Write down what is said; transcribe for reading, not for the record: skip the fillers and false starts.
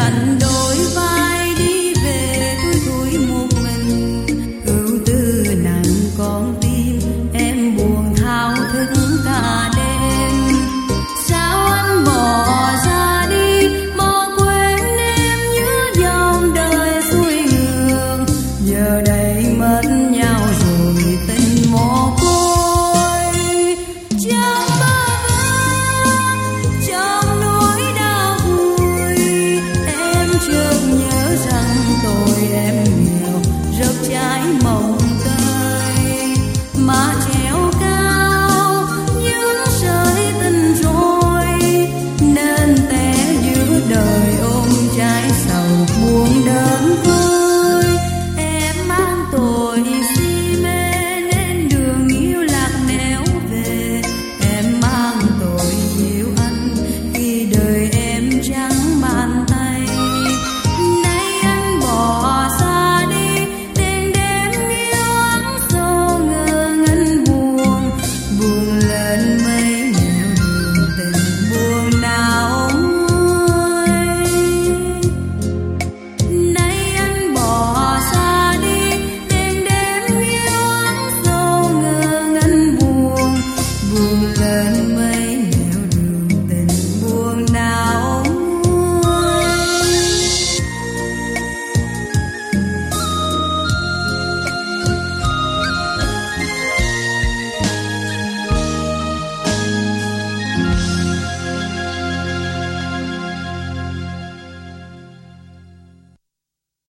đành đôi vai đi về thui thủi một mình. Ưu tư nặng con tim em buồn thao thức cả đêm. Sao anh bỏ ra đi, bỏ quên em như dòng đời xuôi ngược. Giờ đây mất nhau rồi tình mồ côi. Trong bơ vơ, trong nỗi đau vui, em chợt nhớ rằng tôi em nghèo, rớt trái mộng tơi. Mà treo cao những sợi tình rồi, nên té giữa đời ôm trái sầu buông đời.